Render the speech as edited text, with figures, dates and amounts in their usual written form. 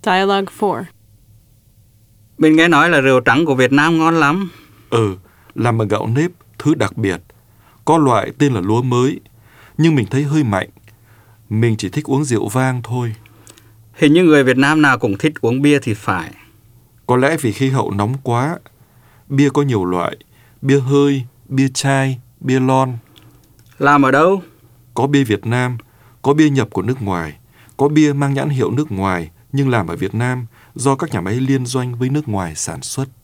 Dialogue 4. Mình nghe nói là rượu trắng của Việt Nam ngon lắm. Làm bằng gạo nếp, thứ đặc biệt. Có loại tên là lúa mới, nhưng mình thấy hơi mạnh. Mình chỉ thích uống rượu vang thôi. Hình như người Việt Nam nào cũng thích uống bia thì phải. Có lẽ vì khí hậu nóng quá. Bia có nhiều loại, bia hơi, bia chai, bia lon. Làm ở đâu? Có bia Việt Nam, có bia nhập của nước ngoài, có bia mang nhãn hiệu nước ngoài nhưng làm ở Việt Nam do các nhà máy liên doanh với nước ngoài sản xuất.